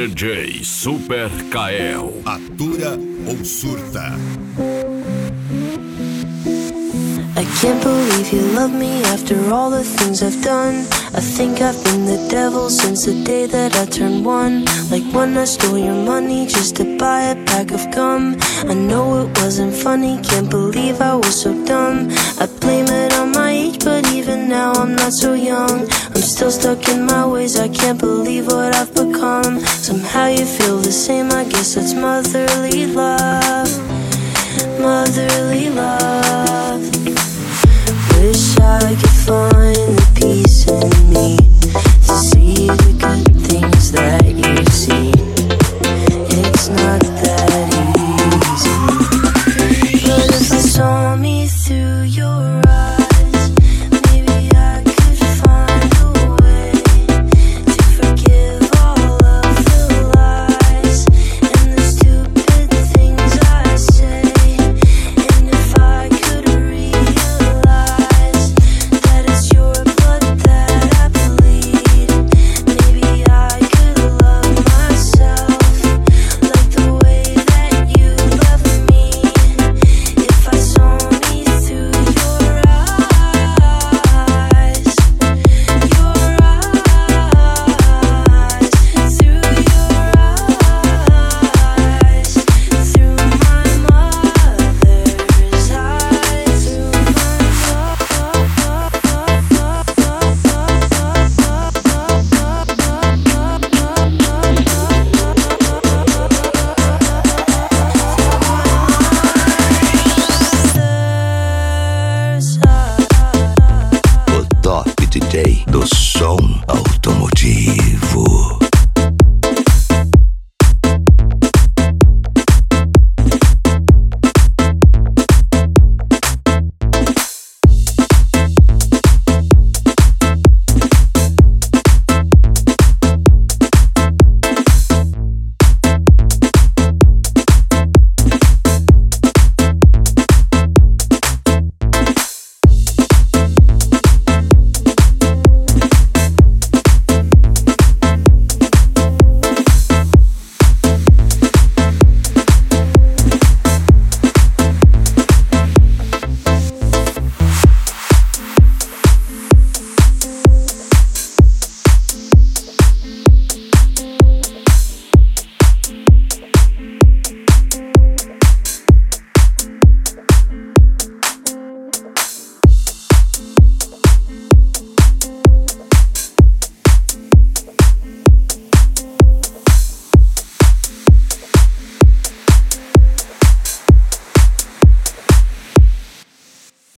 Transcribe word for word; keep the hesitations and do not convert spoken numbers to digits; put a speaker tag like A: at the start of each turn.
A: D J Super Kael.
B: Atura ou surta.
C: I can't believe you love me after all the things I've done. I think I've been the devil since the day that I turned one. Like when I stole your money just to buy a pack of gum. I know it wasn't funny, can't believe I was so dumb. I blame it on my age, but even now I'm not so young. I'm still stuck in my ways, I can't believe what I've become. Somehow you feel the same, I guess that's motherly love. Motherly love.